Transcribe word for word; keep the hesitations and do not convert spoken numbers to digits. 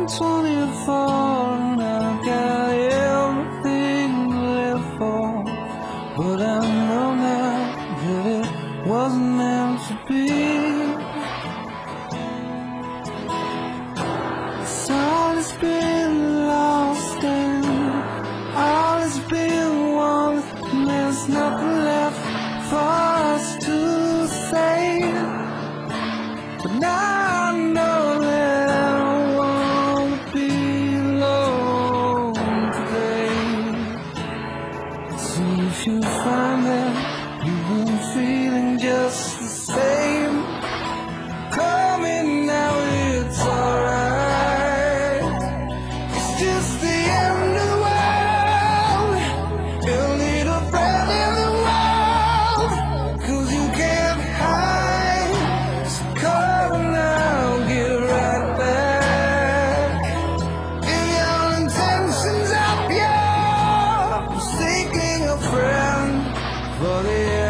I'm twenty-four and I've got everything to live for, but I know now that it wasn't meant to be. So all has been lost and all has been won, and there's nothing left for us to say. But now I know that I don't want to be alone today. So if you find that you've been feeling just the same, call me now, it's alright. It's just the end of the world. You'll need a friend in the world, 'cause you can't hide. So call now, get right back. If your intentions are pure, I'm seeking a friend for the